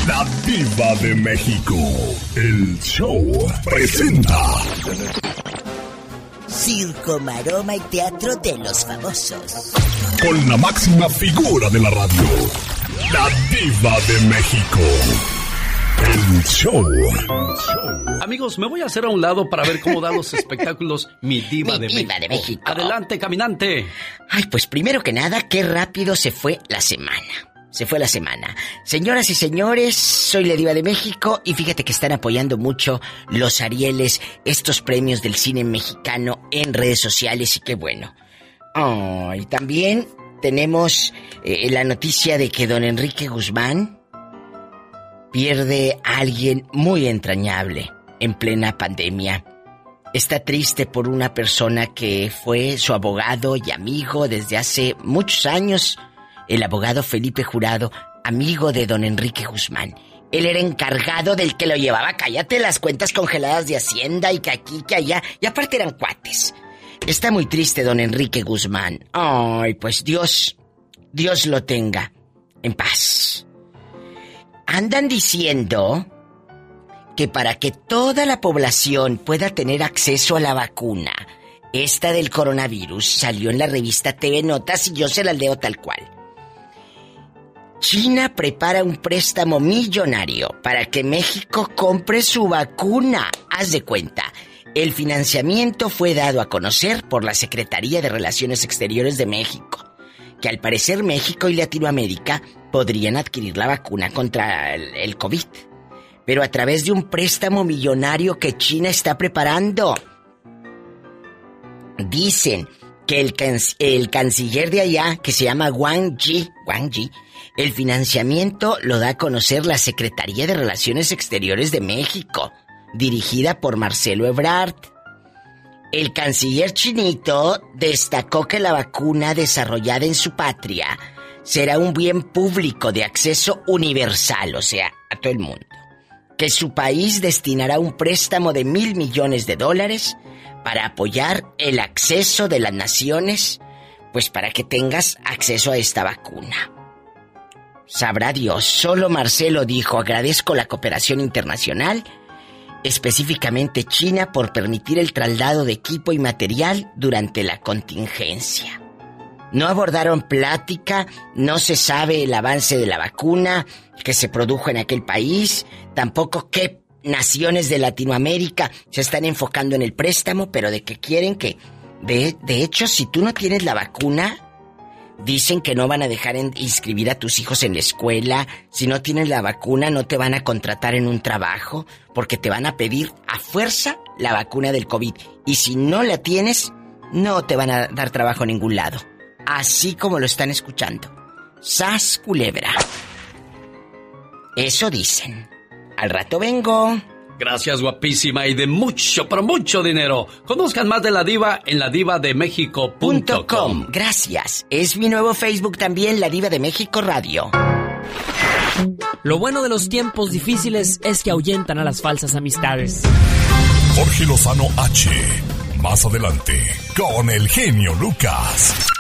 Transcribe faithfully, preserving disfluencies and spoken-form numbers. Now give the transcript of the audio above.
La Diva de México. El show presenta Circo, maroma y teatro de los famosos. Con la máxima figura de la radio. La Diva de México. El show. Amigos, me voy a hacer a un lado para ver cómo dan los espectáculos Mi Diva, Mi de, diva México. de México. Adelante, caminante. Ay, pues primero que nada, qué rápido se fue la semana. Se fue la semana. Señoras y señores, soy la Diva de México y fíjate que están apoyando mucho los Arieles, estos premios del cine mexicano en redes sociales y qué bueno. Oh, y también tenemos eh, la noticia de que don Enrique Guzmán pierde a alguien muy entrañable en plena pandemia. Está triste por una persona que fue su abogado y amigo desde hace muchos años. El abogado Felipe Jurado, amigo de don Enrique Guzmán. Él era encargado del que lo llevaba, cállate, las cuentas congeladas de Hacienda y que aquí, que allá. Y aparte eran cuates. Está muy triste don Enrique Guzmán. Ay, pues Dios, Dios lo tenga en paz. Andan diciendo que para que toda la población pueda tener acceso a la vacuna, esta del coronavirus salió en la revista T V Notas y yo se la leo tal cual. China prepara un préstamo millonario para que México compre su vacuna. Haz de cuenta, el financiamiento fue dado a conocer por la Secretaría de Relaciones Exteriores de México, que al parecer México y Latinoamérica podrían adquirir la vacuna contra el, el COVID, pero a través de un préstamo millonario que China está preparando. Dicen que el, can, el canciller de allá, que se llama Wang Yi, Wang Yi, el financiamiento lo da a conocer la Secretaría de Relaciones Exteriores de México, dirigida por Marcelo Ebrard. El canciller chinito destacó que la vacuna desarrollada en su patria será un bien público de acceso universal, o sea, a todo el mundo. Que su país destinará un préstamo de mil millones de dólares para apoyar el acceso de las naciones, pues para que tengas acceso a esta vacuna. Sabrá Dios, solo Marcelo dijo, agradezco la cooperación internacional, específicamente China, por permitir el traslado de equipo y material durante la contingencia. No abordaron plática, no se sabe el avance de la vacuna que se produjo en aquel país, tampoco qué naciones de Latinoamérica se están enfocando en el préstamo, pero de que quieren que... De, de hecho, si tú no tienes la vacuna, dicen que no van a dejar en inscribir a tus hijos en la escuela. Si no tienes la vacuna, no te van a contratar en un trabajo, porque te van a pedir a fuerza la vacuna del COVID. Y si no la tienes, no te van a dar trabajo en ningún lado. Así como lo están escuchando. ¡Sas, culebra! Eso dicen. Al rato vengo. Gracias, guapísima, y de mucho, pero mucho dinero. Conozcan más de la diva en la diva de méxico punto com. Gracias. Es mi nuevo Facebook también, La Diva de México Radio. Lo bueno de los tiempos difíciles es que ahuyentan a las falsas amistades. Jorge Lozano H. Más adelante, con el genio Lucas.